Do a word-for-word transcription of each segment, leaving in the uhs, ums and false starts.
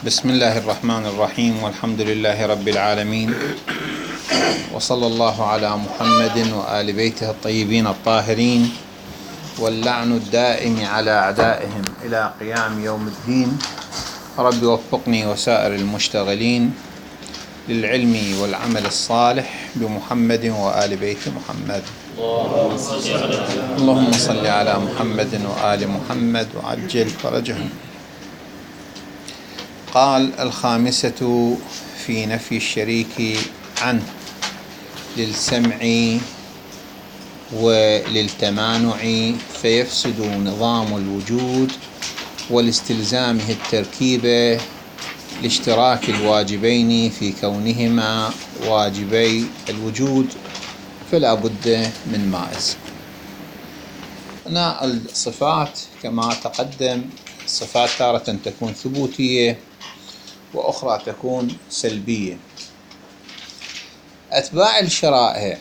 بسم الله الرحمن الرحيم، والحمد لله رب العالمين، وصلى الله على محمد وآل بيته الطيبين الطاهرين، واللعن الدائم على أعدائهم إلى قيام يوم الدين. رب وفقني وسائر المشتغلين للعلم والعمل الصالح بمحمد وآل بيت محمد. اللهم صل على محمد وآل محمد وعجل فرجهم. قال: الخامسة في نفي الشريك عنه للسمع وللتمانع، فيفسد نظام الوجود ولاستلزامه التركيب لاشتراك الواجبين في كونهما واجبي الوجود، فلا بد من مائز. هنا الصفات كما تقدم، الصفات تارة تكون ثبوتية وأخرى تكون سلبية. أتباع الشرائع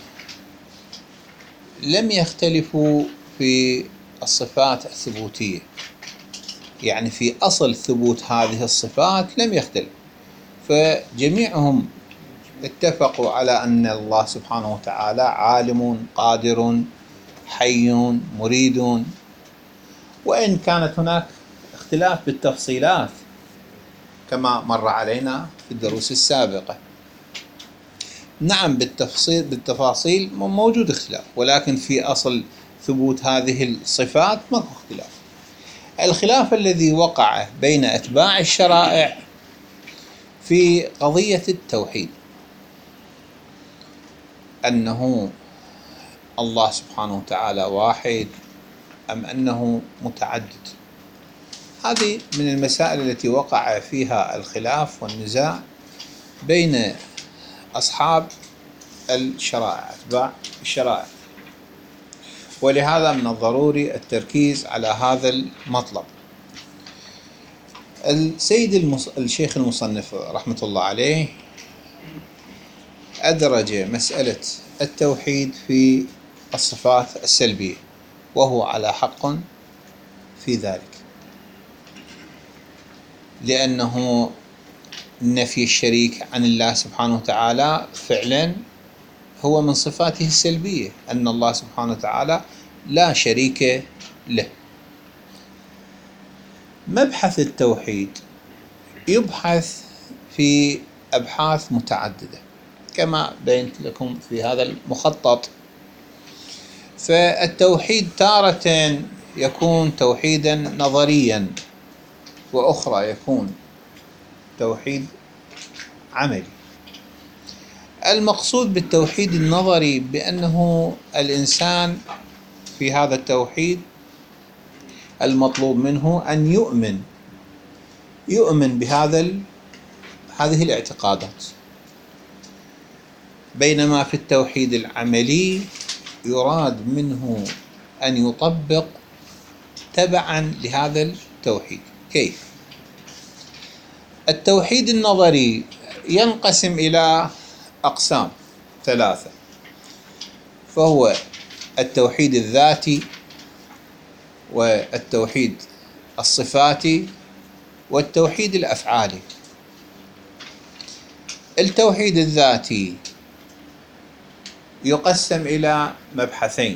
لم يختلفوا في الصفات الثبوتية، يعني في أصل ثبوت هذه الصفات لم يختلف، فجميعهم اتفقوا على أن الله سبحانه وتعالى عالم قادر حي مريد، وإن كانت هناك اختلاف بالتفصيلات كما مر علينا في الدروس السابقة. نعم، بالتفصيل بالتفاصيل موجود اختلاف، ولكن في أصل ثبوت هذه الصفات ماكو اختلاف. الخلاف الذي وقع بين أتباع الشرائع في قضية التوحيد، أنه الله سبحانه وتعالى واحد أم أنه متعدد. هذه من المسائل التي وقع فيها الخلاف والنزاع بين أصحاب الشرائع، أتباع الشرائع، ولهذا من الضروري التركيز على هذا المطلب. السيد المص... الشيخ المصنف رحمة الله عليه أدرج مسألة التوحيد في الصفات السلبية، وهو على حق في ذلك، لأنه نفي الشريك عن الله سبحانه وتعالى فعلا هو من صفاته السلبية، أن الله سبحانه وتعالى لا شريك له. مبحث التوحيد يبحث في أبحاث متعددة كما بينت لكم في هذا المخطط. فالتوحيد تارة يكون توحيدا نظريا، وأخرى يكون توحيد عملي. المقصود بالتوحيد النظري بأنه الإنسان في هذا التوحيد المطلوب منه أن يؤمن يؤمن بهذا هذه الاعتقادات، بينما في التوحيد العملي يراد منه أن يطبق تبعا لهذا التوحيد. كيف؟ التوحيد النظري ينقسم إلى أقسام ثلاثة، فهو التوحيد الذاتي، والتوحيد الصفاتي، والتوحيد الأفعالي. التوحيد الذاتي يقسم إلى مبحثين: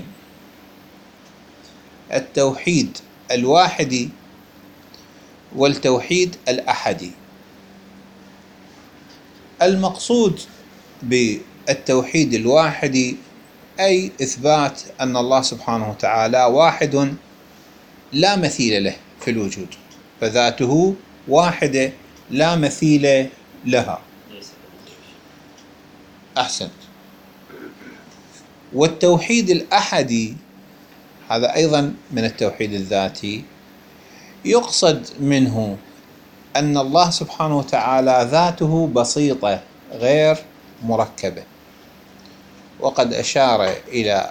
التوحيد الواحدي والتوحيد الأحدي. المقصود بالتوحيد الواحدي أي إثبات أن الله سبحانه وتعالى واحد لا مثيل له في الوجود، فذاته واحدة لا مثيل لها. أحسنت. والتوحيد الأحدي هذا أيضا من التوحيد الذاتي، يقصد منه أن الله سبحانه وتعالى ذاته بسيطة غير مركبة، وقد أشار إلى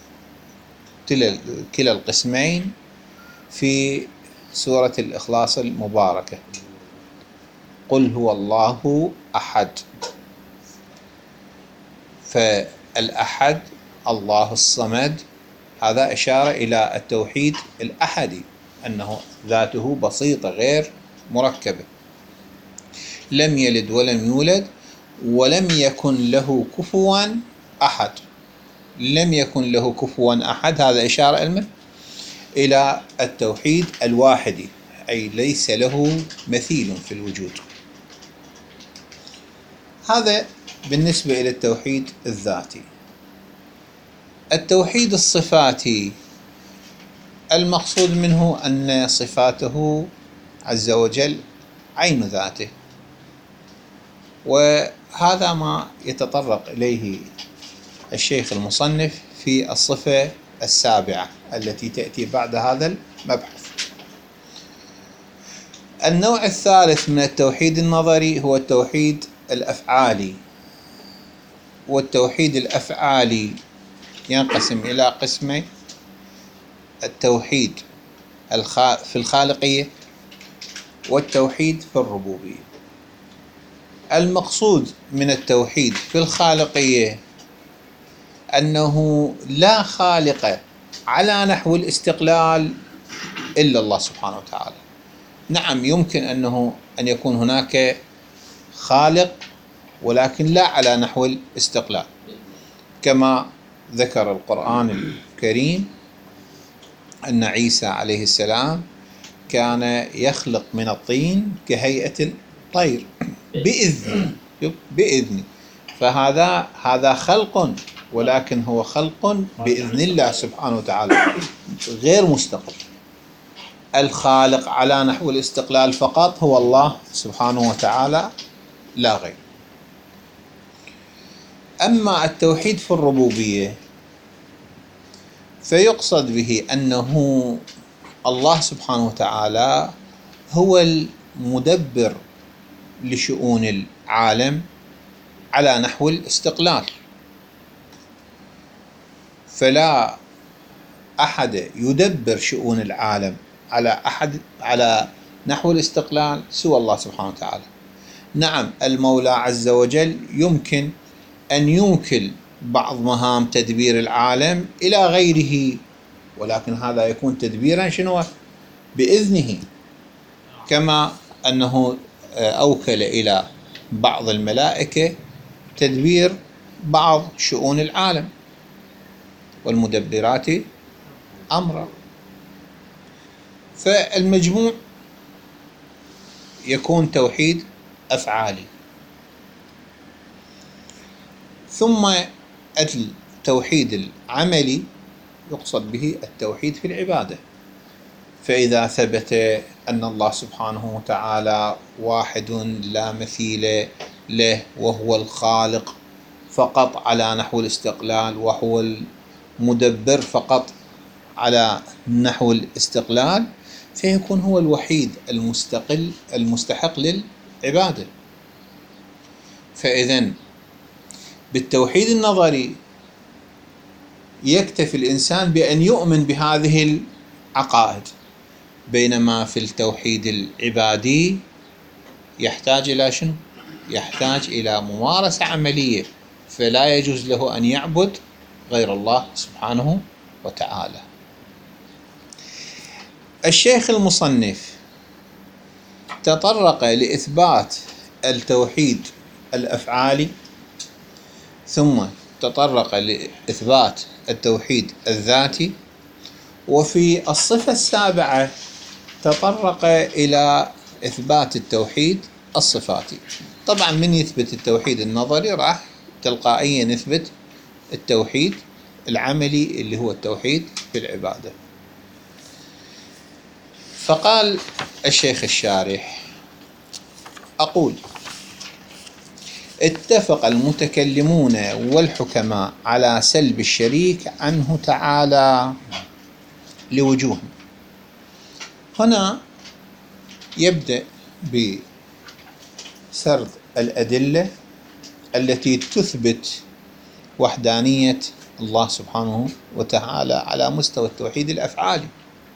كلا القسمين في سورة الإخلاص المباركة: قل هو الله أحد. فالأحد الله الصمد، هذا إشارة إلى التوحيد الأحدي، أنه ذاته بسيطة غير مركبة. لم يلد ولم يولد ولم يكن له كفوا أحد. لم يكن له كفوا أحد، هذا إشارة إلى التوحيد الواحدي، أي ليس له مثيل في الوجود. هذا بالنسبة إلى التوحيد الذاتي. التوحيد الصفاتي المقصود منه أن صفاته عز وجل عين ذاته، وهذا ما يتطرق إليه الشيخ المصنف في الصفة السابعة التي تأتي بعد هذا المبحث. النوع الثالث من التوحيد النظري هو التوحيد الأفعالي، والتوحيد الأفعالي ينقسم إلى قسمين: التوحيد في الخالقية والتوحيد في الربوبية. المقصود من التوحيد في الخالقية أنه لا خالق على نحو الاستقلال إلا الله سبحانه وتعالى. نعم، يمكن أنه أن يكون هناك خالق ولكن لا على نحو الاستقلال، كما ذكر القرآن الكريم أن عيسى عليه السلام كان يخلق من الطين كهيئة الطير بإذن بإذن فهذا هذا خلق، ولكن هو خلق بإذن الله سبحانه وتعالى غير مستقل. الخالق على نحو الاستقلال فقط هو الله سبحانه وتعالى لا غير. أما التوحيد في الربوبية فيقصد به أنه الله سبحانه وتعالى هو المدبر لشؤون العالم على نحو الاستقلال، فلا أحد يدبر شؤون العالم على أحد على نحو الاستقلال سوى الله سبحانه وتعالى. نعم، المولى عز وجل يمكن أن يوكل بعض مهام تدبير العالم إلى غيره، ولكن هذا يكون تدبيرا شنو؟ بإذنه، كما أنه أوكل إلى بعض الملائكة تدبير بعض شؤون العالم والمدبرات أمرا. فالمجموع يكون توحيد أفعالي. ثم التوحيد العملي يقصد به التوحيد في العبادة، فإذا ثبت أن الله سبحانه وتعالى واحد لا مثيل له وهو الخالق فقط على نحو الاستقلال، وهو المدبر فقط على نحو الاستقلال، فيكون هو الوحيد المستقل المستحق للعبادة. فإذن بالتوحيد النظري يكتفي الإنسان بأن يؤمن بهذه العقائد، بينما في التوحيد العبادي يحتاج إلى شنو؟ يحتاج إلى ممارسة عملية، فلا يجوز له أن يعبد غير الله سبحانه وتعالى. الشيخ المصنف تطرق لإثبات التوحيد الأفعالي، ثم تطرق لإثبات التوحيد الذاتي، وفي الصفة السابعة تطرق إلى إثبات التوحيد الصفاتي. طبعا من يثبت التوحيد النظري راح تلقائيا نثبت التوحيد العملي اللي هو التوحيد في العبادة. فقال الشيخ الشارح: أقول اتفق المتكلمون والحكماء على سلب الشريك عنه تعالى لوجوه. هنا يبدأ بسرد الأدلة التي تثبت وحدانية الله سبحانه وتعالى على مستوى التوحيد الأفعالي.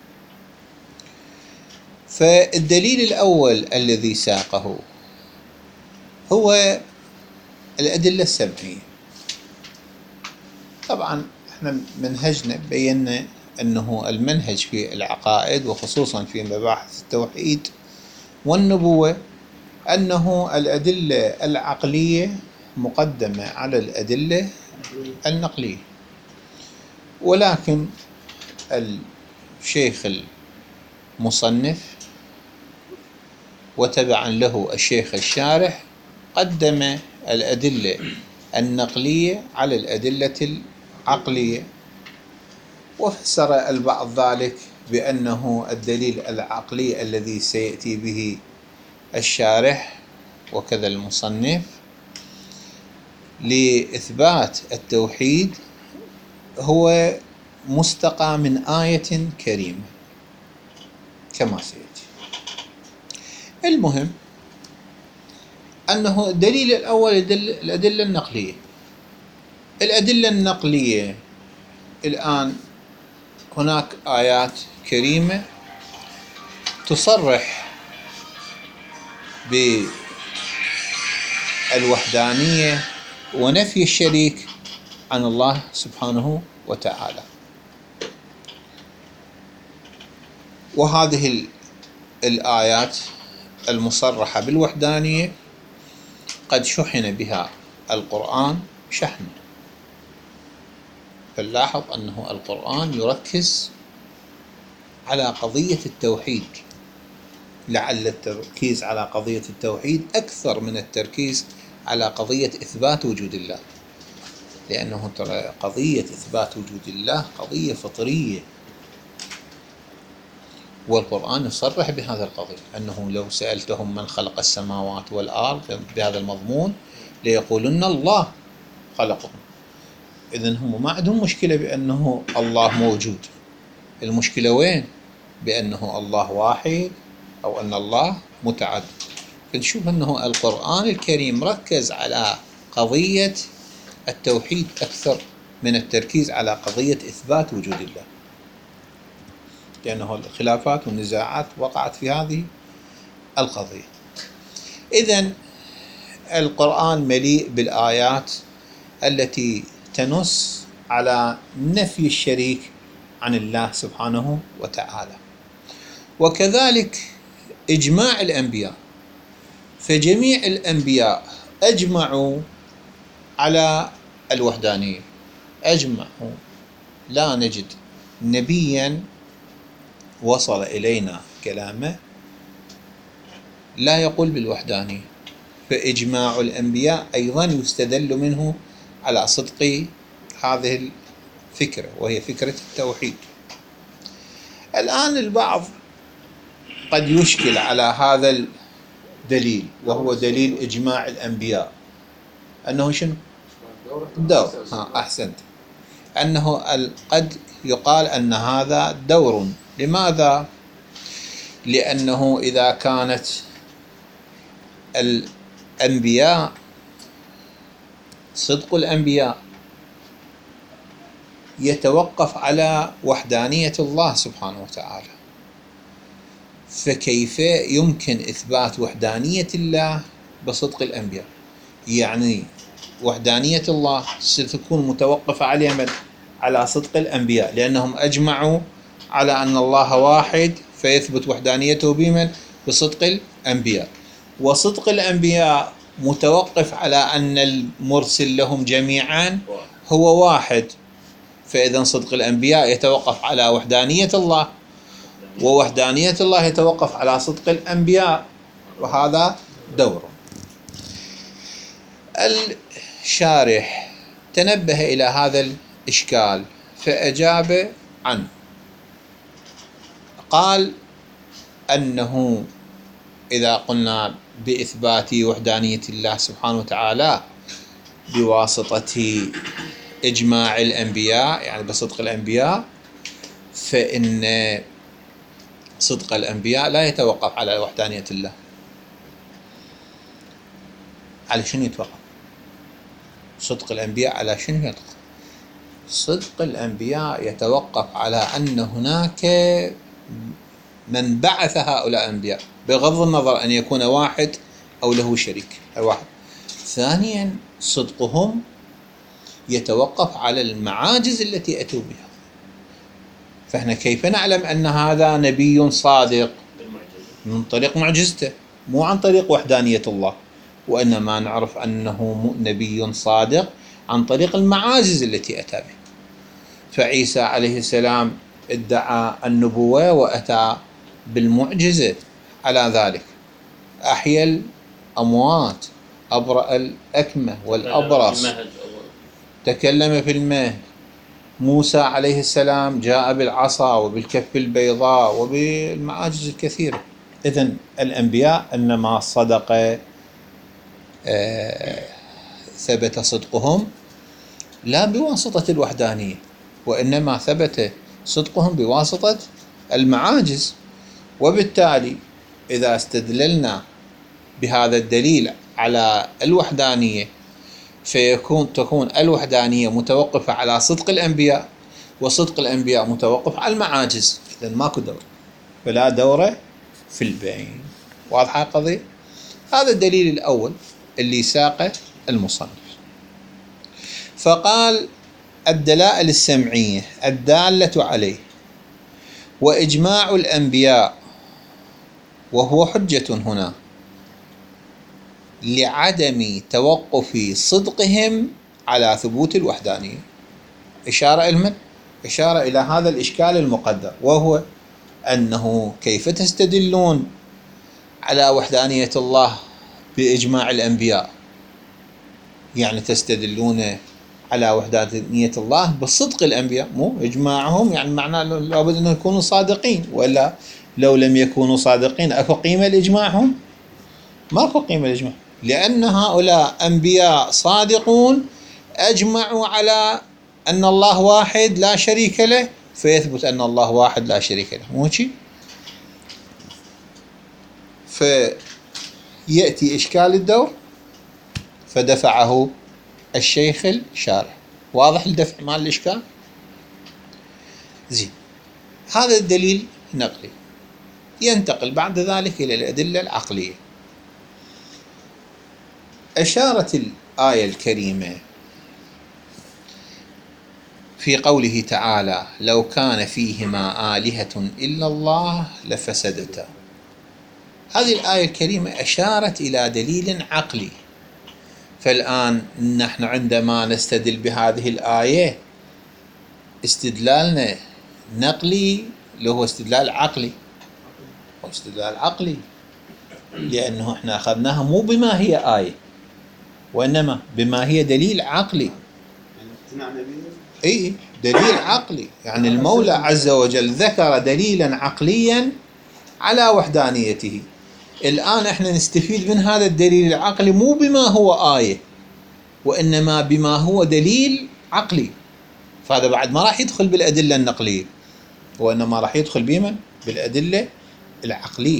فالدليل الأول الذي ساقه هو الأدلة السبعية. طبعا احنا منهجنا بينا أنه المنهج في العقائد وخصوصا في مباحث التوحيد والنبوة أنه الأدلة العقلية مقدمة على الأدلة النقلية، ولكن الشيخ المصنف وتبعا له الشيخ الشارح قدم الأدلة النقلية على الأدلة العقلية، وفسر البعض ذلك بأنه الدليل العقلي الذي سيأتي به الشارح وكذا المصنف لإثبات التوحيد هو مستقى من آية كريمة كما سيأتي. المهم أنه الدليل الأول الأدلة النقلية. الأدلة النقلية الآن هناك آيات كريمة تصرح بالوحدانية ونفي الشريك عن الله سبحانه وتعالى، وهذه الآيات المصرحة بالوحدانية قد شحن بها القرآن شحنا، فنلاحظ أنه القرآن يركز على قضية التوحيد، لعل التركيز على قضية التوحيد أكثر من التركيز على قضية إثبات وجود الله، لأنه ترى قضية إثبات وجود الله قضية فطرية، والقرآن يصرح بهذا القضية، أنه لو سألتهم من خلق السماوات والأرض بهذا المضمون ليقولن الله خلقهم. إذن هم ما عندهم مشكلة بأنه الله موجود، المشكلة وين؟ بأنه الله واحد أو أن الله متعدد. فنشوف أنه القرآن الكريم ركز على قضية التوحيد أكثر من التركيز على قضية إثبات وجود الله، لأنه الخلافات والنزاعات وقعت في هذه القضية. إذن القرآن مليء بالآيات التي تنص على نفي الشريك عن الله سبحانه وتعالى، وكذلك إجماع الأنبياء، فجميع الأنبياء أجمعوا على الوحدانية، أجمعوا، لا نجد نبيا وصل إلينا كلامه لا يقول بالوحدانية، فإجماع الأنبياء أيضا يستدل منه على صدق هذه الفكرة، وهي فكرة التوحيد. الآن البعض قد يشكل على هذا الدليل، وهو دليل إجماع الأنبياء، أنه شنو؟ دور. ها أحسنت، أنه قد يقال أن هذا دور. لماذا؟ لأنه إذا كانت الأنبياء صدق الأنبياء يتوقف على وحدانية الله سبحانه وتعالى، فكيف يمكن إثبات وحدانية الله بصدق الأنبياء؟ يعني وحدانية الله ستكون متوقفة على من؟ على صدق الأنبياء، لأنهم أجمعوا على أن الله واحد، فيثبت وحدانيته بمن؟ بصدق الأنبياء، وصدق الأنبياء متوقف على أن المرسل لهم جميعا هو واحد، فإذا صدق الأنبياء يتوقف على وحدانية الله، ووحدانية الله يتوقف على صدق الأنبياء، وهذا دور. الشارح تنبه إلى هذا الإشكال فأجاب عنه، قال أنه إذا قلنا بإثبات وحدانية الله سبحانه وتعالى بواسطة إجماع الأنبياء، يعني بصدق الأنبياء، فإن صدق الأنبياء لا يتوقف على وحدانية الله. على شنو يتوقف؟ صدق الأنبياء على شنو يتوقف؟ صدق الأنبياء يتوقف على أن هناك من بعث هؤلاء الأنبياء، بغض النظر أن يكون واحد أو له شريك الواحد. ثانيا صدقهم يتوقف على المعاجز التي أتوا بها، فإحنا كيف نعلم أن هذا نبي صادق؟ من طريق معجزته، مو عن طريق وحدانية الله، وإنما نعرف أنه نبي صادق عن طريق المعاجز التي أتى بها. فعيسى عليه السلام ادعى النبوة وأتى بالمعجزة على ذلك، أحيا الأموات، أبرأ الأكمة والأبرص، تكلم في المهد. موسى عليه السلام جاء بالعصا وبالكف البيضاء وبالمعاجز الكثيرة. إذن الأنبياء إنما صدق آه ثبت صدقهم لا بواسطة الوحدانية، وإنما ثبت صدقهم بواسطة المعاجز. وبالتالي إذا استدللنا بهذا الدليل على الوحدانية فيكون تكون الوحدانية متوقفة على صدق الأنبياء، وصدق الأنبياء متوقف على المعاجز. إذن ماكو دورة، فلا دورة في البين. واضحة القضية؟ هذا الدليل الأول اللي ساقه المصنف. فقال الدلائل السمعية الدالة عليه وإجماع الأنبياء، وهو حجة هنا لعدم توقف صدقهم على ثبوت الوحدانية. إشارة إلمن إشارة إلى هذا الإشكال المقدر، وهو أنه كيف تستدلون على وحدانية الله بإجماع الأنبياء؟ يعني تستدلون على وحدانية الله بصدق الأنبياء، مو إجماعهم، يعني معناه لابد أن يكونوا صادقين، ولا لو لم يكونوا صادقين أكو قيمة لإجماعهم؟ ما أكو قيمة لإجماع، لأن هؤلاء أنبياء صادقون أجمعوا على أن الله واحد لا شريك له، فيثبت أن الله واحد لا شريك له، مو شيء؟ فيأتي إشكال الدور فدفعه الشيخ الشارح. واضح الدفع مال الإشكال؟ زين. هذا الدليل نقلي. ينتقل بعد ذلك إلى الأدلة العقلية. أشارت الآية الكريمة في قوله تعالى: لو كان فيهما آلهة إلا الله لفسدتا. هذه الآية الكريمة أشارت إلى دليل عقلي. فالآن نحن عندما نستدل بهذه الآية استدلالنا نقلي اللي هو استدلال عقلي، هو استدلال عقلي، لأنه احنا أخذناها مو بما هي آية، وإنما بما هي دليل عقلي. اي دليل عقلي، يعني المولى عز وجل ذكر دليلا عقليا على وحدانيته. الآن احنا نستفيد من هذا الدليل العقلي مو بما هو آية، وإنما بما هو دليل عقلي. فهذا بعد ما راح يدخل بالأدلة النقلية، وإنما راح يدخل بمن؟ بالأدلة العقلية.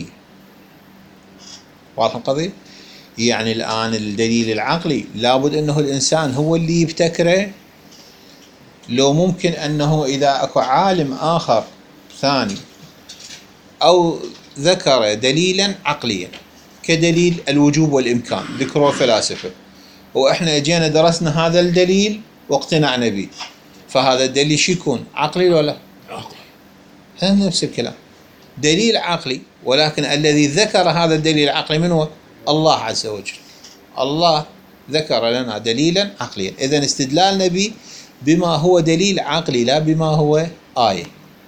واضح القضية؟ يعني الآن الدليل العقلي لابد أنه الإنسان هو اللي يبتكره، لو ممكن أنه إذا أكو عالم آخر ثاني أو ذكر دليلا عقليا كدليل الوجوب والإمكان، ذكروا فلاسفة، وإحنا جينا درسنا هذا الدليل واقتنعنا به، فهذا الدليل شو يكون؟ عقلي ولا عقلي؟ هذا نفس الكلام، دليل عقلي، ولكن الذي ذكر هذا الدليل العقلي من هو؟ الله عز وجل. الله ذكر لنا دليلا عقليا، إذن استدلالنا به بما هو دليل عقلي لا بما هو آية.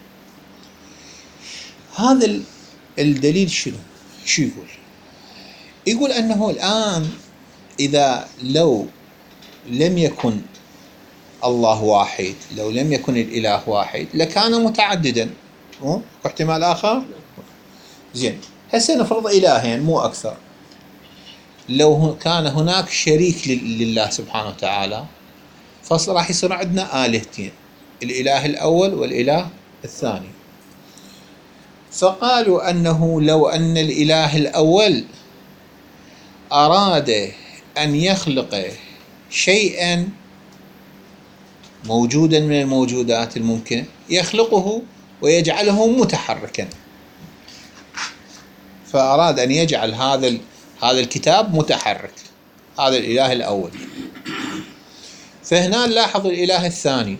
هذا الدليل شنو؟ شو يقول؟ يقول أنه الآن إذا لو لم يكن الله واحد، لو لم يكن الإله واحد لكان متعددا، احتمال آخر. زين، هسه نفرض إلهين مو أكثر، لو كان هناك شريك لله سبحانه وتعالى فراح يصير عندنا آلهتين، الإله الأول والإله الثاني. فقالوا أنه لو أن الإله الأول أراد أن يخلق شيئا موجودا من الموجودات الممكنة، يخلقه ويجعله متحركا، فأراد أن يجعل هذا هذا الكتاب متحرك، هذا الإله الأول. فهنا نلاحظ الإله الثاني،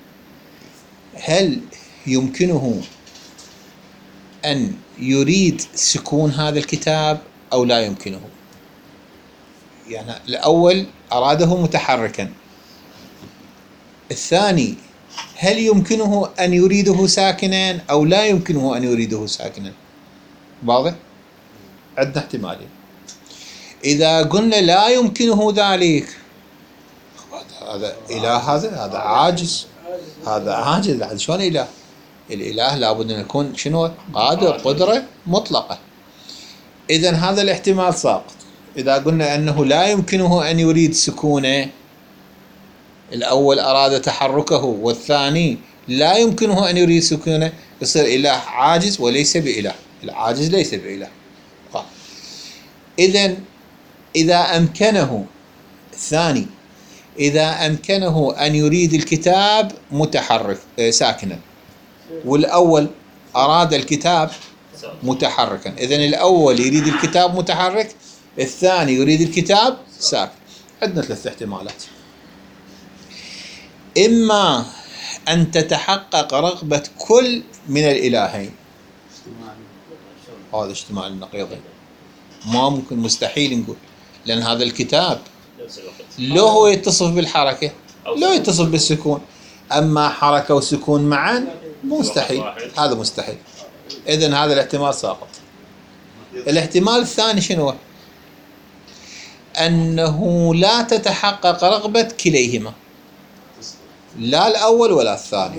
هل يمكنه أن يريد سكون هذا الكتاب أو لا يمكنه. يعني الأول أراده متحركا، الثاني هل يمكنه أن يريده ساكنا أو لا يمكنه أن يريده ساكنا. واضح؟ عندنا احتمالين. إذا قلنا لا يمكنه ذلك، هذا إله، هذا هذا عاجز، هذا عاجز، هذا شلون إله؟ الإله لابد أن يكون شنو؟ قادر، قدرة مطلقة. إذن هذا الاحتمال ساقط. إذا قلنا أنه لا يمكنه أن يريد سكونه، الأول أراد تحركه والثاني لا يمكنه أن يريد سكونه، يصير إله عاجز وليس بإله. العاجز ليس بإله. إذن إذا أمكنه الثاني، إذا أمكنه أن يريد الكتاب متحرك ساكنا، والأول أراد الكتاب متحركا، إذن الأول يريد الكتاب متحرك، الثاني يريد الكتاب ساكن. عندنا ثلاث احتمالات: إما أن تتحقق رغبة كل من الإلهين، هذا اجتماع النقيضين، ما ممكن، مستحيل نقول، لأن هذا الكتاب لو هو يتصف بالحركة لو يتصف بالسكون، أما حركة وسكون معا مستحيل، هذا مستحيل. إذن هذا الاحتمال ساقط. الاحتمال الثاني شنو؟ أنه لا تتحقق رغبة كليهما، لا الأول ولا الثاني.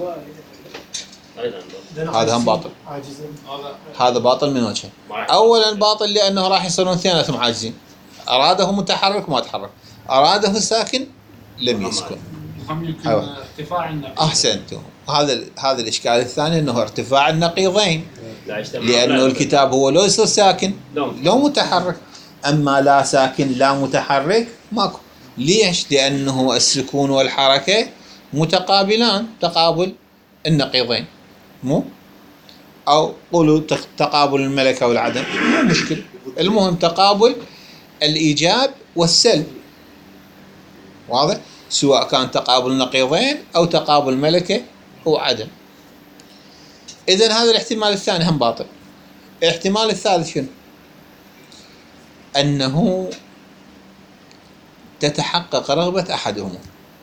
هذا هم باطل، هذا باطل من وجهين. أولا باطل لأنه راح يصيرون اثنيناتهم عاجزين، أراده متحرك ما تحرك، أراده ساكن لم يسكن. أيوة. ارتفاع النقيضين. أحسنتم. هذا هذا الإشكال الثاني، أنه ارتفاع النقيضين، لأنه الكتاب هو لو يصير ساكن لو متحرك، أما لا ساكن لا متحرك ماكو. ليش؟ لأنه السكون والحركة متقابلان، تقابل النقيضين، مو أو قولوا تقابل الملكة والعدم، مو مشكلة، المهم تقابل الإيجاب والسلب. واضح؟ سواء كان تقابل نقيضين أو تقابل ملكة وعدم. إذن هذا الاحتمال الثاني هم باطل. الاحتمال الثالث شنو؟ أنه تتحقق رغبة أحدهما،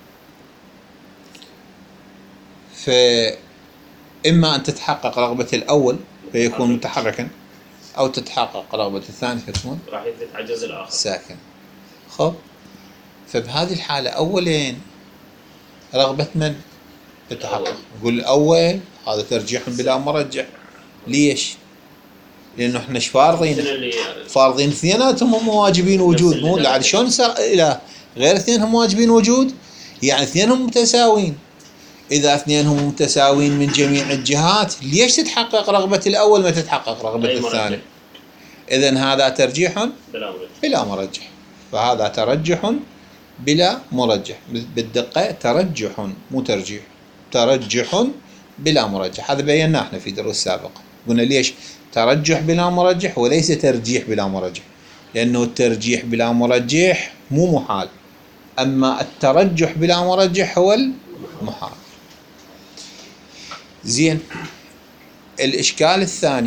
فإما أن تتحقق رغبة الأول فيكون متحركا، أو تتحقق رغبة الثاني فيكون راح يتعجز الآخر ساكن. خب، فبهذه الحالة أولين رغبة من تتحقق؟ نقول الأول هذا ترجيح بلا مرجح. ليش؟ لأنه احنا ايش فارضين؟ فارضين اثنيناتهم هم واجبين وجود، مو لا شلون صار إله غير اثنينهم واجبين وجود؟ يعني اثنينهم متساوين. إذا اثنينهم متساوين من جميع الجهات، ليش تتحقق رغبة الأول ما تتحقق رغبة الثاني؟ إذن هذا ترجيح بلا مرجح، فهذا ترجح بلا مرجح. بالدقة ترجح مو ترجيح، ترجح بلا مرجح. هذا بيناه احنا في دروس سابقة، قلنا ليش ترجح بلا مرجح وليس ترجيح بلا مرجح، لأنه الترجيح بلا مرجح مو محال، أما الترجح بلا مرجح هو المحال. زين، الإشكال الثاني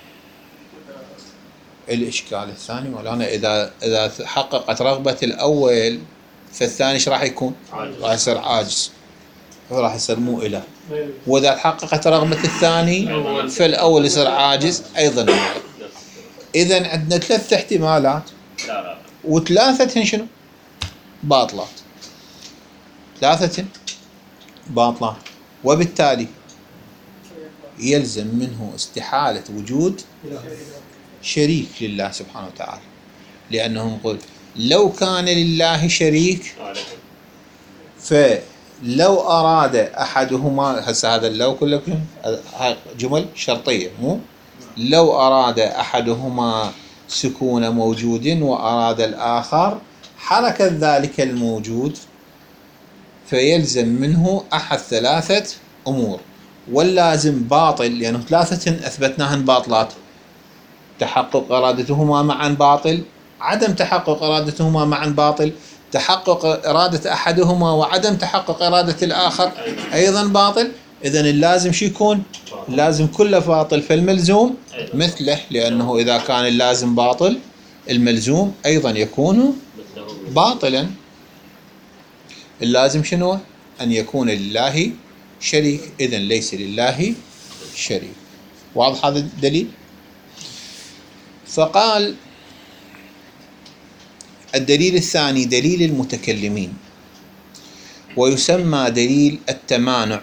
الإشكال الثاني مولانا، إذا إذا تحققت رغبة الأول فالثاني ايش راح يكون؟ راح يصير عاجز، راح يصير مو إله. وإذا تحققت رغبة الثاني فالأول يصير عاجز أيضا. إذن عندنا ثلاث احتمالات، وثلاثة شنو؟ باطلات، ثلاثة باطلات، وبالتالي يلزم منه استحالة وجود شريك لله سبحانه وتعالى، لأنه نقول لو كان لله شريك فلو أراد أحدهما، هسه هذا لو كله جمل شرطية، مو لو أراد أحدهما سكون موجود وأراد الآخر حركة ذلك الموجود، فيلزم منه أحد ثلاثة أمور، واللازم باطل، لأنه ثلاثة أثبتناهن باطلات: تحقق إرادتهما معا باطل، عدم تحقق إرادتهما معا باطل، تحقق إرادة أحدهما وعدم تحقق إرادة الآخر أيضا باطل. إذن اللازم شو يكون؟ اللازم كله باطل، فالملزوم مثله، لأنه إذا كان اللازم باطل الملزوم أيضا يكون باطلا. اللازم شنو؟ أن يكون لله شريك، إذن ليس لله شريك. واضح هذا الدليل؟ فقال الدليل الثاني دليل المتكلمين، ويسمى دليل التمانع،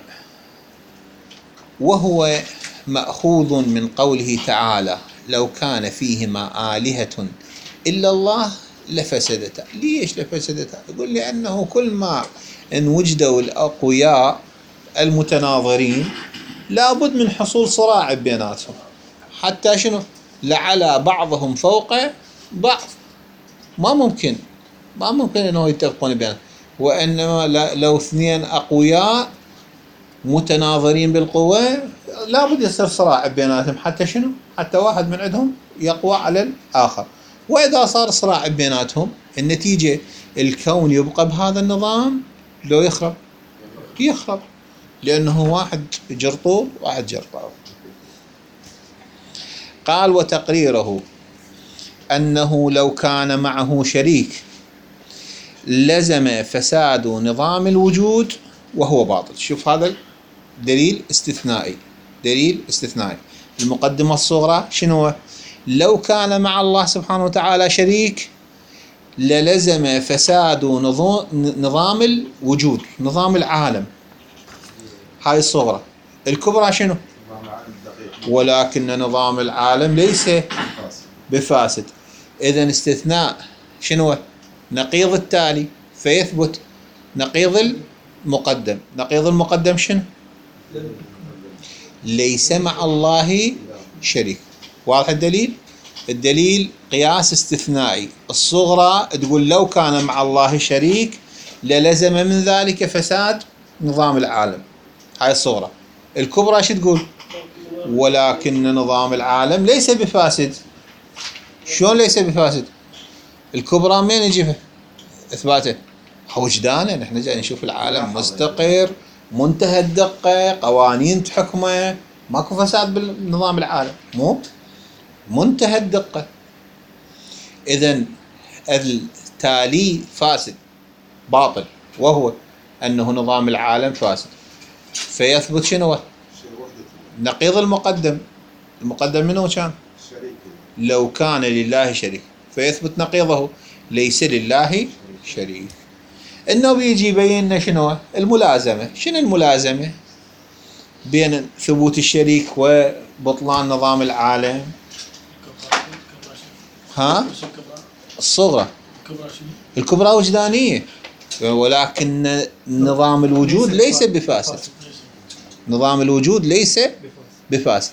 وهو مأخوذ من قوله تعالى: لو كان فيهما آلهة إلا الله لفسدتا. ليش لفسدتا؟ يقول لأنه كل ما إن وجدوا الأقوياء المتناظرين لابد من حصول صراع بيناتهم، حتى شنو؟ لعلى بعضهم فوق بعض. ما ممكن ما ممكن أنه يتفقون بينهم، وإنما لو اثنين أقوياء متناظرين بالقوة لابد يصير صراع بيناتهم، حتى شنو؟ حتى واحد من عندهم يقوى على الآخر. وإذا صار صراع بيناتهم النتيجة الكون يبقى بهذا النظام لو يخرب يخرب، لأنه واحد جرطول واحد جرطول. قال: وتقريره أنه لو كان معه شريك لزم فساد نظام الوجود وهو باطل. شوف هذا دليل استثنائي، دليل استثنائي. المقدمة الصغرى شنو؟ لو كان مع الله سبحانه وتعالى شريك للزم فساد نظام الوجود، نظام العالم. هاي الصغرى. الكبرى شنو؟ ولكن نظام العالم ليس بفاسد. إذن استثناء شنو؟ نقيض التالي، فيثبت نقيض المقدم. نقيض المقدم شنو؟ ليس مع الله شريك. واضح الدليل؟ الدليل قياس استثنائي. الصغرى تقول لو كان مع الله شريك للزم من ذلك فساد نظام العالم، هاي الصغرى. الكبرى شو تقول؟ ولكن نظام العالم ليس بفاسد. شلون ليس بفاسد؟ الكبرى مين يجي اثباته؟ وجدانا. نحن جاي نشوف العالم مستقر، منتهى الدقة، قوانين تحكمه، ماكو فساد بالنظام العالم، مو منتهى الدقة. إذن التالي فاسد باطل، وهو أنه نظام العالم فاسد. فيثبت شنو؟ نقيض المقدم. المقدم منه كان؟ لو كان لله شريك، فيثبت نقيضه ليس لله شريك. إنه بيجي يبين شنو الملازمة. شنو الملازمة بين ثبوت الشريك وبطلان نظام العالم؟ ها؟ الصغرى. الكبرى وجدانية، ولكن نظام الوجود ليس بفاسد. نظام الوجود ليس بفاسد.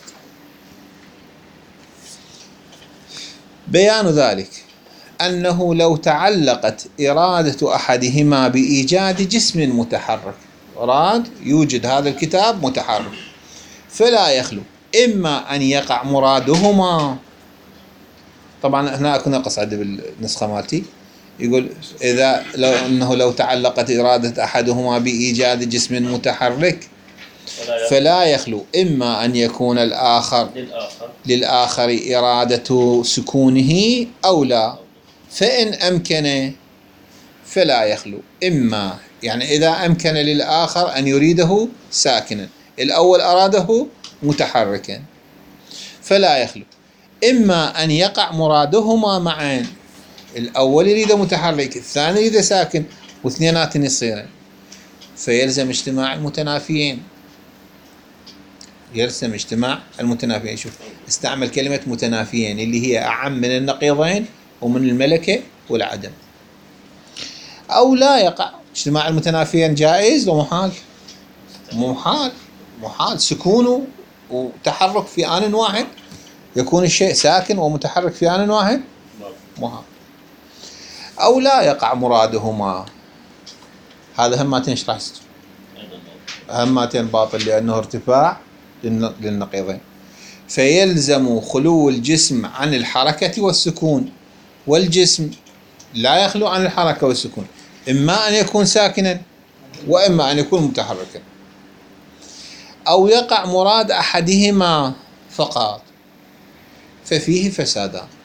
بيان ذلك أنه لو تعلقت إرادة أحدهما بإيجاد جسم متحرك، أراد يوجد هذا الكتاب متحرك، فلا يخلو إما أن يقع مرادهما. طبعا هنا أكو نقص عندي بالنسخة مالتي، يقول إذا لو أنه لو تعلقت إرادة أحدهما بإيجاد جسم متحرك فلا يخلو إما أن يكون الآخر للآخر, للآخر إرادة سكونه أو لا، فإن أمكن فلا يخلو إما، يعني إذا أمكن للآخر أن يريده ساكنا، الأول أراده متحركا، فلا يخلو إما أن يقع مرادهما معا، الأول يريد متحرك، الثاني يريد ساكن، واثنينات يصيرن، فيلزم اجتماع المتنافيين. يلزم اجتماع المتنافيين. شوف استعمل كلمة متنافيين اللي هي أعم من النقيضين ومن الملكة والعدم. أو لا يقع اجتماع المتنافيين جائز ومحال. محال محال سكونه وتحرك في آن واحد، يكون الشيء ساكن ومتحرك في آن واحد محال. أو لا يقع مرادهما، هذا همتين شرح همتين باطل لأنه ارتفاع للنقيضين. فيلزم خلو الجسم عن الحركة والسكون، والجسم لا يخلو عن الحركة والسكون، إما أن يكون ساكنا وإما أن يكون متحركا. أو يقع مراد أحدهما فقط ففيه فسادان.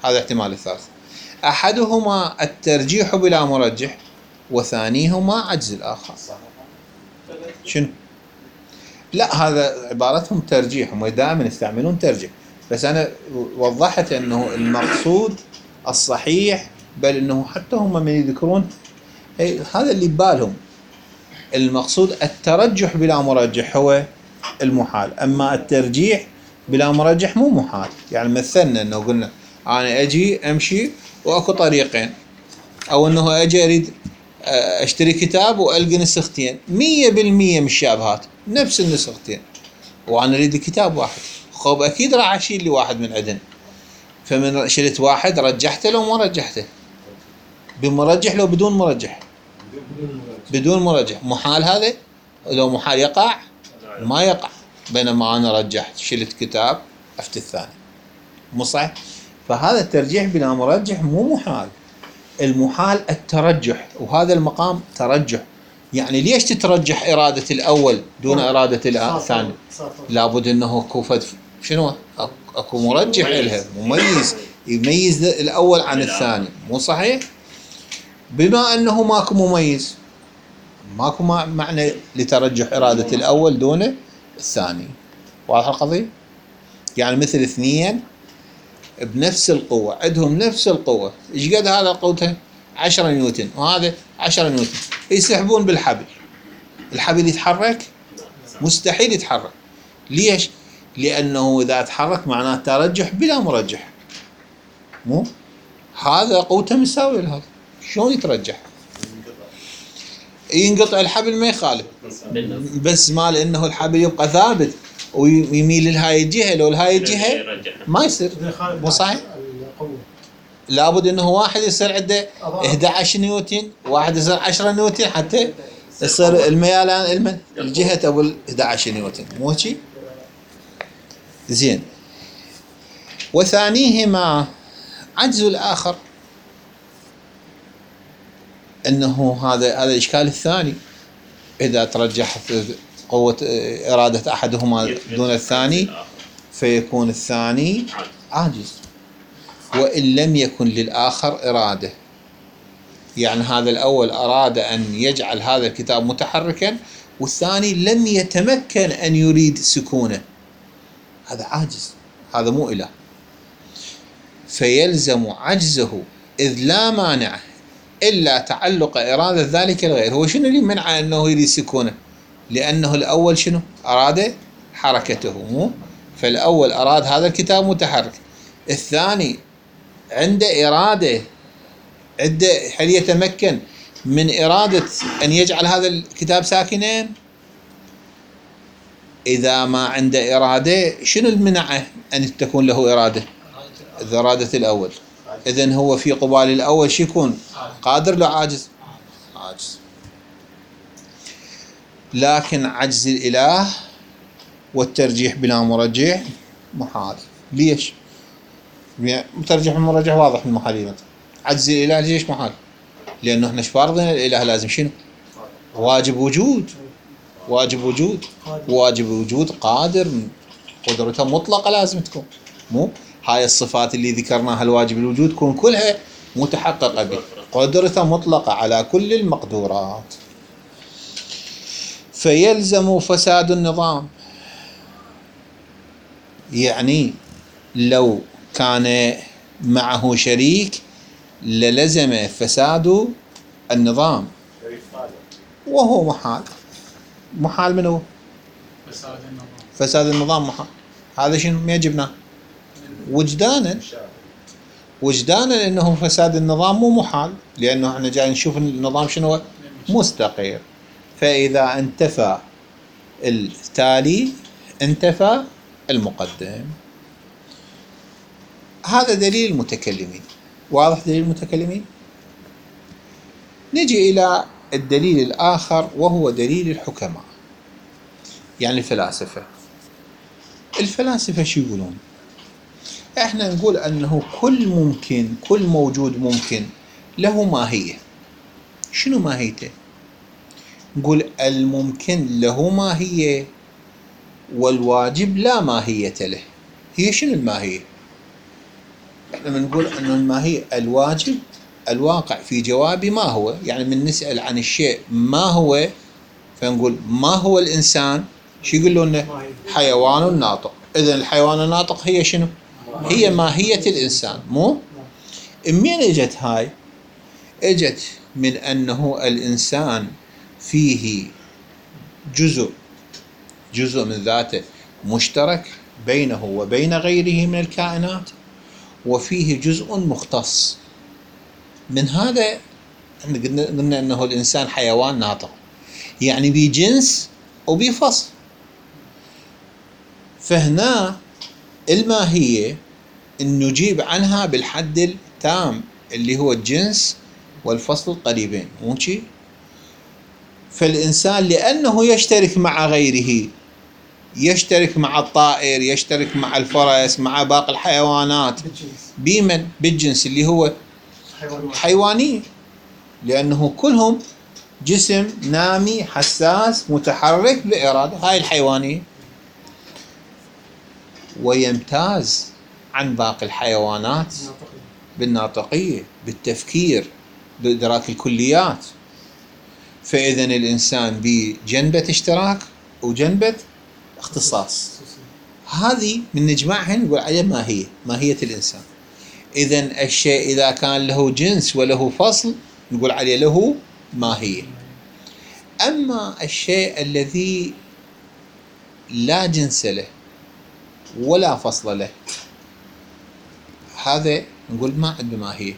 هذا احتمال الثالث. أحدهما الترجيح بلا مرجح، وثانيهما عجز الآخر. شنو؟ لا، هذا عبارتهم ترجيح، هم دائما يستعملون ترجيح، بس أنا وضحت أنه المقصود الصحيح، بل أنه حتى هم من يذكرون هذا اللي ببالهم، المقصود الترجح بلا مرجح هو المحال، أما الترجيح بلا مرجح مو محال. يعني مثلنا أنه قلنا أنا أجي أمشي وأكو طريقين، أو أنه أجي أريد أشتري كتاب وألقي نسختين مية بالمية مشابهات نفس النسختين، وأنا أريد كتاب واحد، خب أكيد راح أشيل لي واحد من عدن، فمن شلت واحد رجحته لو ما رجحته، بمرجح لو بدون مرجح؟ بدون مرجح. محال هذا؟ لو محال يقع؟ ما يقع. بينما أنا رجحت، شلت كتاب أفت الثاني، مو صح؟ فهذا الترجيح بلا مرجح مو محال. المحال الترجح، وهذا المقام ترجح. يعني ليش تترجح إرادة الأول دون إرادة الثاني؟ لابد أنه اكو فد شنو؟ اكو مرجح لها، مميز يميز الأول عن الثاني، مو صحيح؟ بما أنه ماكو مميز، ماكو معنى لترجح إرادة الأول دون الثاني. واضح القضية؟ يعني مثل اثنين بنفس القوة، عندهم نفس القوة، ايش قد هذا قوته؟ عشرة نيوتن وهذا عشرة نيوتن، يسحبون بالحبل، الحبل يتحرك؟ مستحيل يتحرك. ليش؟ لأنه إذا تحرك معناه ترجح بلا مرجح، مو؟ هذا قوته مساوية لهذا، شلون يترجح؟ ينقطع الحبل ما يخالف، بس مال انه الحبل يبقى ثابت ويميل لهاي الجهه، لو لهاي الجهه ما يصير، مو صحيح؟ لابد انه واحد يصير عنده احد عشر نيوتن، واحد يصير عشرة نيوتن حتى يصير الميلان الجهه ابو احد عشر نيوتن، مو هيك؟ زين. وثانيهما عجز الآخر، أنه هذا هذا الإشكال الثاني، إذا ترجحت قوة إرادة أحدهما دون الثاني فيكون الثاني عاجز، وإن لم يكن للآخر إرادة. يعني هذا الأول أراد أن يجعل هذا الكتاب متحركا، والثاني لم يتمكن أن يريد سكونه، هذا عاجز، هذا مو إله. فيلزم عجزه إذ لا مانع إلا تعلق إرادة ذلك الغير. هو شنو اللي منع أنه يريد سكونه؟ لأنه الأول شنو؟ أراد حركته، مو؟ فالأول أراد هذا الكتاب متحرك، الثاني عنده إرادة، عنده هل يتمكن من إرادة أن يجعل هذا الكتاب ساكنا؟ إذا ما عنده إرادة شنو المنعه أن تكون له إرادة؟ إذا إرادة الأول، إذن هو في قبال الأول شو يكون؟ قادر لو عاجز؟ عاجز. لكن عجز الإله والترجيح بلا مرجح محال. ليش؟ مترجح المرجح واضح من المحالين. عجز الإله ليش محال؟ لأنه احنا شفارضنا الإله لازم شنو؟ واجب وجود، واجب وجود، واجب وجود قادر، قدرته مطلقة لازم تكون، مو؟ هاي الصفات اللي ذكرناها الواجب الوجود تكون كلها متحققة به، قدرته مطلقة على كل المقدورات. فيلزم فساد النظام، يعني لو كان معه شريك للزم فساد النظام، وهو محال. محال منه فساد النظام، فساد النظام محال. هذا شنو ما يجبنا؟ وجدانا، وجدانا انه فساد النظام مو محال، لانه احنا جاي نشوف النظام شنو مستقيم. فاذا انتفى التالي انتفى المقدم. هذا دليل المتكلمين. واضح دليل المتكلمين؟ نجي الى الدليل الاخر وهو دليل الحكماء، يعني الفلاسفة. الفلاسفة شو يقولون؟ احنا نقول انه كل ممكن، كل موجود ممكن له ماهية. شنو ماهيته؟ نقول الممكن له ماهية والواجب لا ماهية له. هي شنو الماهية؟ احنا بنقول انه الماهية الواجب الواقع في جوابي ما هو، يعني من نسأل عن الشيء ما هو، فنقول ما هو الإنسان، شو يقول لنا؟ حيوان ناطق. إذن الحيوان الناطق هي شنو؟ هي ماهية الإنسان، مو؟ منين اجت هاي؟ اجت من أنه الإنسان فيه جزء جزء من ذاته مشترك بينه وبين غيره من الكائنات، وفيه جزء مختص. من هذا قلنا أنه الإنسان حيوان ناطق، يعني بجنس وبفصل. فهنا الماهية إن نجيب عنها بالحد التام اللي هو الجنس والفصل القريبين، مو شي؟ فالإنسان لأنه يشترك مع غيره، يشترك مع الطائر، يشترك مع الفرس، مع باقي الحيوانات، بمن؟ بالجنس اللي هو حيواني، لأنه كلهم جسم نامي حساس متحرك بإرادة، هاي الحيوانية. ويمتاز عن باقي الحيوانات بالناطقية، بالتفكير، بإدراك الكليات. فإذا الإنسان بجنبة اشتراك وجنبة اختصاص، هذه من نجمعها نقول عليها ماهية، ماهية الإنسان. إذا الشيء إذا كان له جنس وله فصل نقول عليه له ماهية. أما الشيء الذي لا جنس له ولا فصل له، هذا نقول ما عنده ماهية،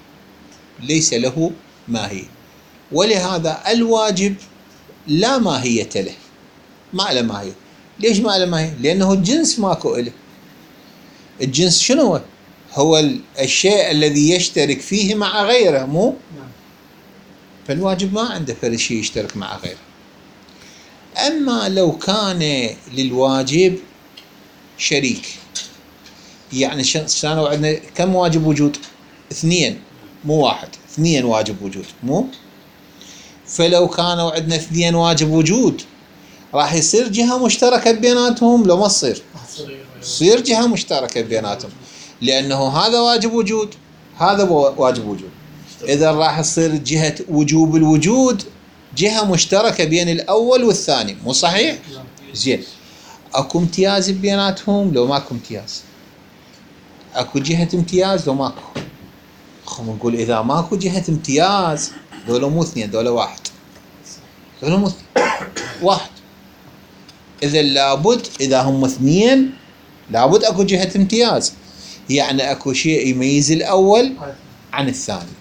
ليس له ماهية. ولهذا الواجب لا ماهية له، ما له ماهية. ليش ما له ماهية؟ لأنه الجنس ماكو له. الجنس شنو هو؟ هو الشيء الذي يشترك فيه مع غيره، مو؟ فالواجب ما عنده فرد شيء يشترك مع غيره. أما لو كان للواجب شريك، يعني شانوا عندنا كم واجب وجود؟ اثنين، مو واحد، اثنين واجب وجود، مو؟ فلو كانوا عندنا اثنين واجب وجود راح يصير جهة مشتركة بيناتهم، لو ما تصير تصير جهة مشتركة بيناتهم، لأنه هذا واجب وجود، هذا واجب وجود. إذا راح يصير جهة وجوب الوجود جهة مشتركة بين الأول والثاني، مو صحيح؟ زين، أكو امتياز بيناتهم لو ماكو امتياز، أكو جهة امتياز لو ماكو. خو نقول إذا ماكو جهة امتياز دولة مو اثنين، دولة واحد، دولة مو اثنين، واحد. إذا لابد إذا هم اثنين لابد أكو جهة امتياز، يعني أكو شيء يميز الأول عن الثاني.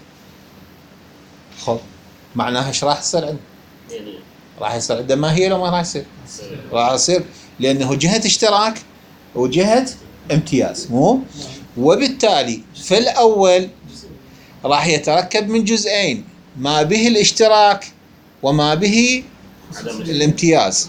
خب معناها ايش راح يصير عنده؟ راح يصير عنده ماهية لو ما راح يصير؟ راح يصير، لأنه جهة اشتراك وجهة امتياز، مو؟ وبالتالي في الأول راح يتركب من جزئين، ما به الاشتراك وما به الامتياز.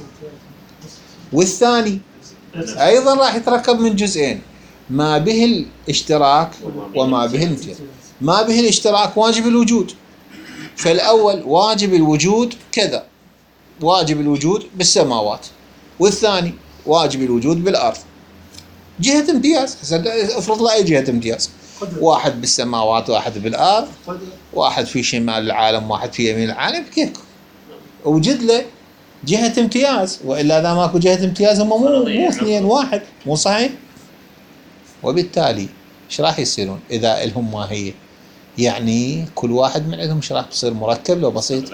والثاني أيضا راح يتركب من جزئين، ما به الاشتراك وما به الامتياز. ما به الاشتراك واجب الوجود، فالأول واجب الوجود كذا، واجب الوجود بالسماوات، والثاني واجب الوجود بالأرض. جهة امتياز، افرض له أي جهة امتياز، واحد بالسماوات واحد بالأرض، واحد في شمال العالم واحد في يمين العالم، كيف وجد له جهة امتياز. وإلا إذا ماكو جهة امتياز هم مو مو اثنين، واحد، مو صحيح؟ وبالتالي ايش راح يصيرون إذا لهم ماهية؟ يعني كل واحد من عندهم ايش راح يصير؟ مركب لو بسيط؟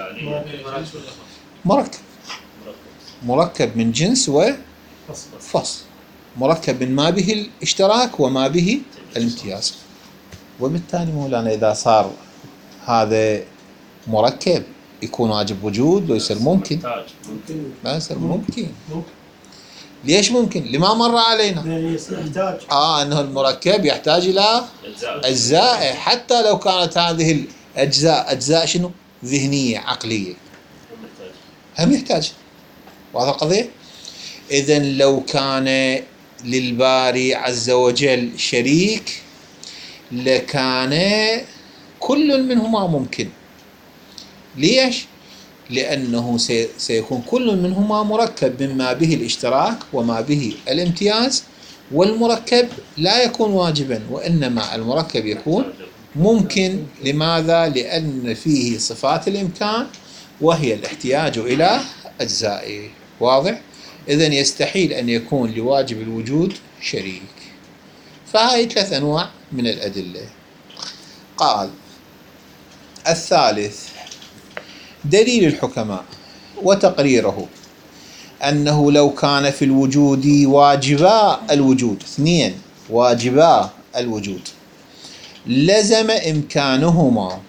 مركب مركب من جنس وفصل، مركب من ما به الاشتراك وما به الامتياز. وبالتالي مولانا إذا صار هذا مركب يكون واجب وجود، لو يصير ممكن، ما يصير ممكن. ليش ممكن؟ لما مر علينا يحتاج اه انه المركب يحتاج الى اجزاء، حتى لو كانت هذه الاجزاء اجزاء شنو؟ ذهنيه عقليه، هم يحتاج. وهذا القضيه. اذا لو كان للباري عز وجل شريك لكان كل منهما ممكن. ليش؟ لأنه سيكون كل منهما مركب مما به الاشتراك وما به الامتياز، والمركب لا يكون واجبا، وإنما المركب يكون ممكن. لماذا؟ لأن فيه صفات الإمكان وهي الاحتياج إلى أجزائه. واضح؟ إذن يستحيل أن يكون لواجب الوجود شريك. فهاي ثلاث أنواع من الأدلة. قال الثالث دليل الحكماء وتقريره أنه لو كان في الوجود واجبا الوجود، اثنين واجبا الوجود، لزم إمكانهما.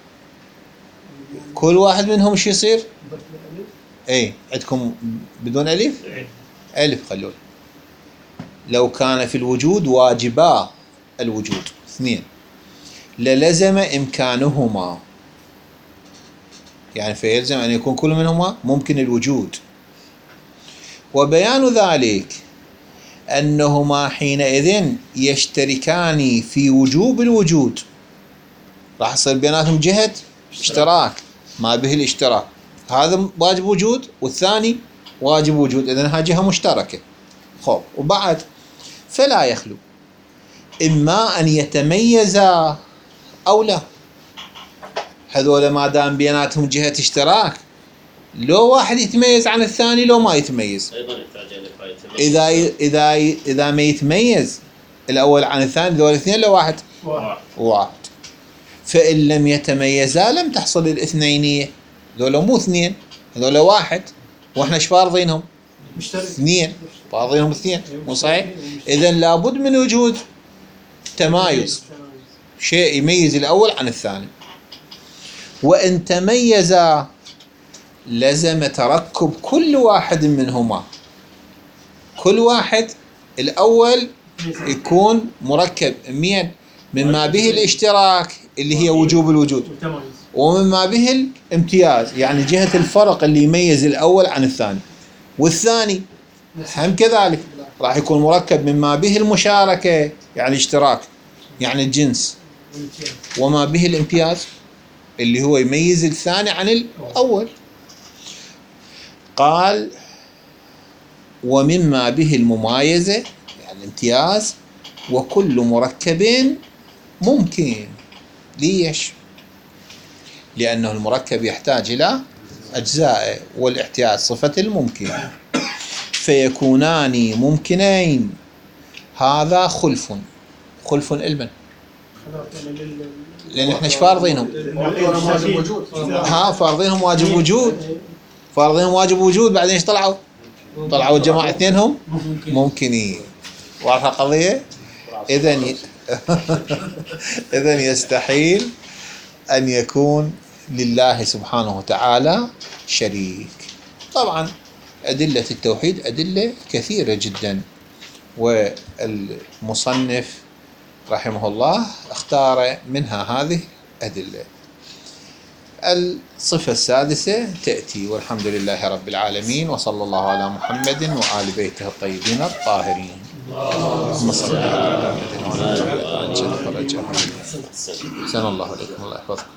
كل واحد منهم شو يصير؟ اي عندكم بدون ألف؟ ألف خلوه. لو كان في الوجود واجبا الوجود اثنين للزم إمكانهما، يعني فيلزم أن يكون كل منهما ممكن الوجود. وبيان ذلك أنهما حينئذ يشتركان في وجوب الوجود، راح يصير بيناتهم جهة اشتراك ما به الاشتراك. هذا واجب وجود والثاني واجب وجود، إذن هاي جهة مشتركة. خب وبعد فلا يخلو إما أن يتميزا أو لا. هذول ما دام بيناتهم جهة اشتراك، لو واحد يتميز عن الثاني لو ما يتميز. أيضا يحتاج إلى إذا إذا إذا ما يتميز الأول عن الثاني، ذول اثنين لو واحد واحد. واحد. فإن لم يتميزا لم تحصل الاثنينية. ذولا مو اثنين، هذول واحد، واحنا ايش فارضينهم؟ اثنين، فارضينهم اثنين، مو صحيح؟ إذا لابد من وجود تمايز، شيء يميز الأول عن الثاني. وإن تميزا لزم تركب كل واحد منهما. كل واحد الأول يكون مركب مين؟ مما به الاشتراك اللي هي وجوب الوجود، ومما به الامتياز يعني جهة الفرق اللي يميز الأول عن الثاني. والثاني هم كذلك راح يكون مركب مما به المشاركة يعني اشتراك يعني الجنس، وما به الامتياز اللي هو يميز الثاني عن الأول. قال ومما به الممايزة يعني الامتياز، وكل مركب ممكن. ليش؟ لأنه المركب يحتاج إلى أجزاء، والاحتياج صفة الممكن، فيكونان ممكنين. هذا خلف خلف علما، لأن احنا ايش فارضينهم؟ ها فارضينهم واجب وجود، فارضينهم واجب وجود، بعدين ايش طلعوا؟ طلعوا الجماعة اثنينهم ممكنين. واضحة القضية؟ إذن إذن يستحيل أن يكون لله سبحانه وتعالى شريك. طبعا أدلة التوحيد أدلة كثيرة جدا، والمصنف رحمه الله اختار منها هذه أدلة. الصفة السادسة تأتي. والحمد لله رب العالمين، وصلى الله على محمد وآل بيته الطيبين الطاهرين. اللهم صل على محمد وعلى آله وصحبه وسلم. الله عليكم، الله يحفظكم.